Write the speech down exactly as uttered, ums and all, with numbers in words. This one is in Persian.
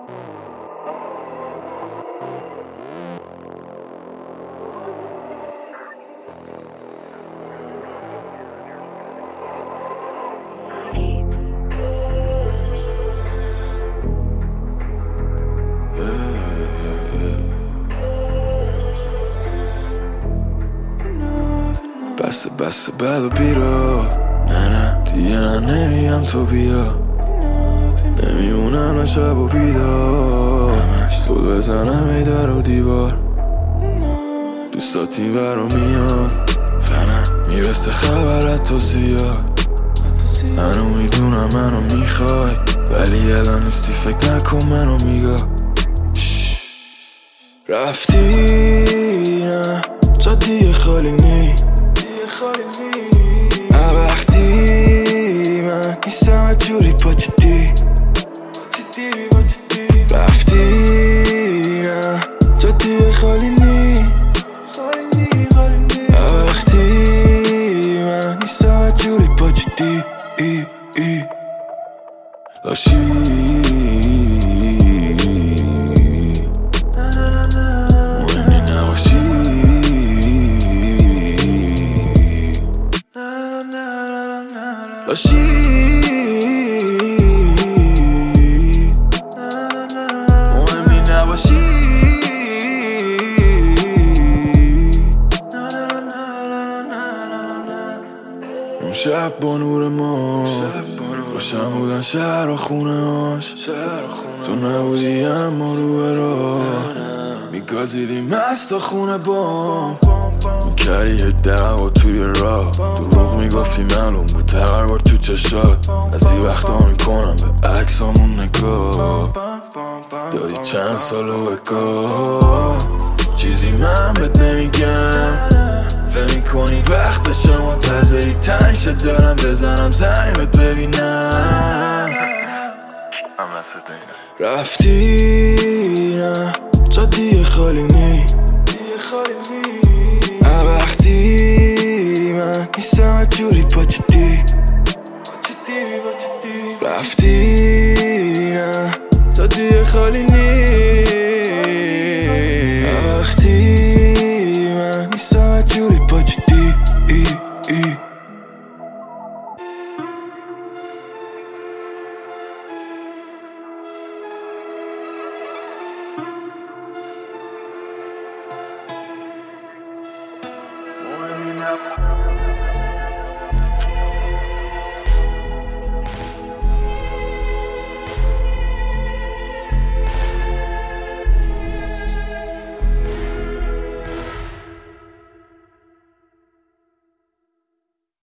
بسه بسه بد و بیرا، نه نه دیگه نه نمیم تو بیا، نمیمونم نه شب و بیدار، زود بزنم ای در و دیوار، دوستات این برو میاد فنم میرسه خبرت تو زیاد، منو میدونم منو میخوای ولی الان نیستی فکر نکن منو میگاه، رفتی نه جا دیگه خالی نی وقتی من نیستم جوری با جدی رفتی نه جا دیگه خالی نی وقتی من نیستم جوری با جدی ای ای لاشی مهمی نباشی لاشی مهمی نباشی اون شب با نور ما روشن بودن شهر و خونه هاش، تو نبودی اما رو راه میگازیدی مست خونه بام، میکردی یه دعوا توی راه، دروغ میگفتی معلوم بود تقربار تو چشات، از این وقتا میکنم به عکسامون نگاه، دادی چند سالو بگاه چیزی من بهت نمیگم، فهم میکنی وقتشه منتظری تنگ شد دارم بزنم زنگت ببینم، رفتی نه جا دیگه خالی نی وقتی من نیستم جوری با